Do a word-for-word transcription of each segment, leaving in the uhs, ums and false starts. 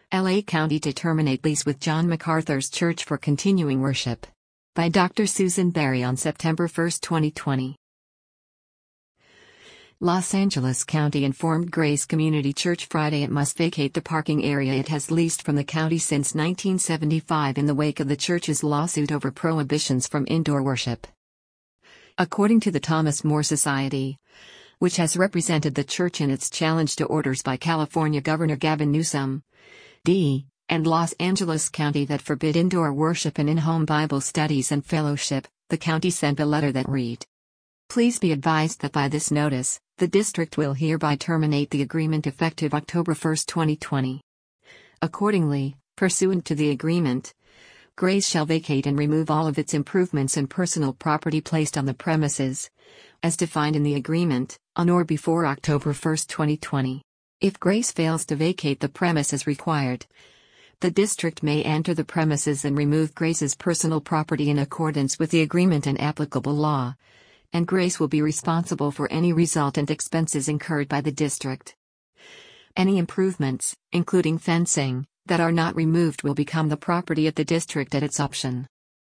L A County to terminate lease with John MacArthur's Church for continuing worship. By Doctor Susan Berry on September first, twenty twenty. Los Angeles County informed Grace Community Church Friday it must vacate the parking area it has leased from the county since nineteen seventy-five in the wake of the church's lawsuit over prohibitions from indoor worship. According to the Thomas More Society, which has represented the church in its challenge to orders by California Governor Gavin Newsom, D, and Los Angeles County that forbid indoor worship and in-home Bible studies and fellowship, the county sent a letter that read, "Please be advised that by this notice, the district will hereby terminate the agreement effective October first, twenty twenty. Accordingly, pursuant to the agreement, Grace shall vacate and remove all of its improvements and personal property placed on the premises, as defined in the agreement, on or before October first, twenty twenty. If Grace fails to vacate the premise as required, the district may enter the premises and remove Grace's personal property in accordance with the agreement and applicable law, and Grace will be responsible for any resultant expenses incurred by the district. Any improvements, including fencing, that are not removed will become the property of the district at its option."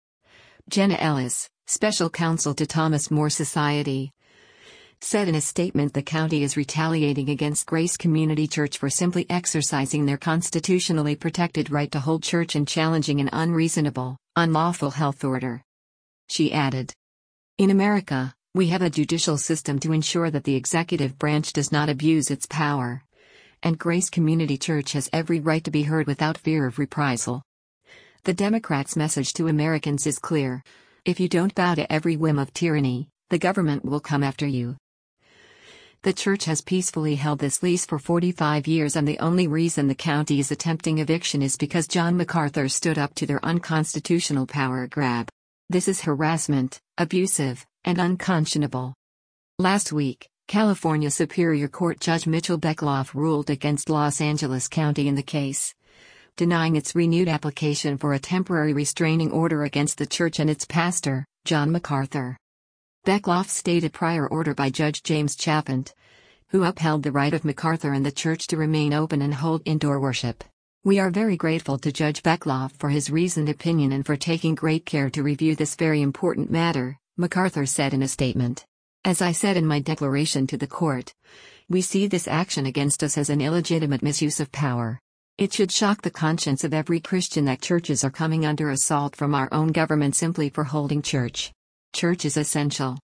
Jenna Ellis, special counsel to Thomas More Society, said in a statement the county is retaliating against Grace Community Church for simply exercising their constitutionally protected right to hold church and challenging an unreasonable, unlawful health order. She added, "In America, we have a judicial system to ensure that the executive branch does not abuse its power, and Grace Community Church has every right to be heard without fear of reprisal. The Democrats' message to Americans is clear: if you don't bow to every whim of tyranny, the government will come after you." The church has peacefully held this lease for forty-five years, and the only reason the county is attempting eviction is because John MacArthur stood up to their unconstitutional power grab. This is harassment, abusive, and unconscionable. Last week, California Superior Court Judge Mitchell Beckloff ruled against Los Angeles County in the case, denying its renewed application for a temporary restraining order against the church and its pastor, John MacArthur. Beckloff stayed a prior order by Judge James Chapin, who upheld the right of MacArthur and the church to remain open and hold indoor worship. "We are very grateful to Judge Beckloff for his reasoned opinion and for taking great care to review this very important matter," MacArthur said in a statement. "As I said in my declaration to the court, we see this action against us as an illegitimate misuse of power. It should shock the conscience of every Christian that churches are coming under assault from our own government simply for holding church. Church is essential.